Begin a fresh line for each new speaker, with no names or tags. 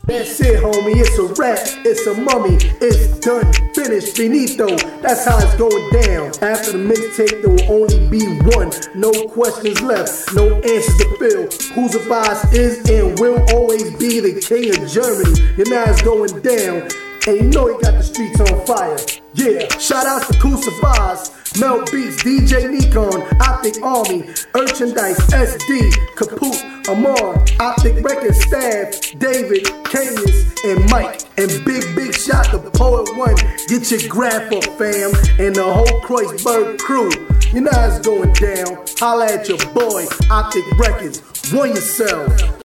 That's it, homie, it's a wrap, it's a mummy, it's done, finished, finito, that's how it's going down. After the mixtape, there will only be one, no questions left, no answers to fill. Kusavas is and will always be the king of Germany. You know it's going down, and you know he got the streets on fire. Yeah, shout out to Kusavas, Mel Beats, DJ Nikon, Optic Army, Urchandise, SD, Kaput, Amar, Optic Records staff, David, Canis, and Mike. And big shot to Poet One. Get your graph up, fam, and the whole Kreuzberg crew. You know how it's going down. Holla at your boy, Optic Records. One yourself.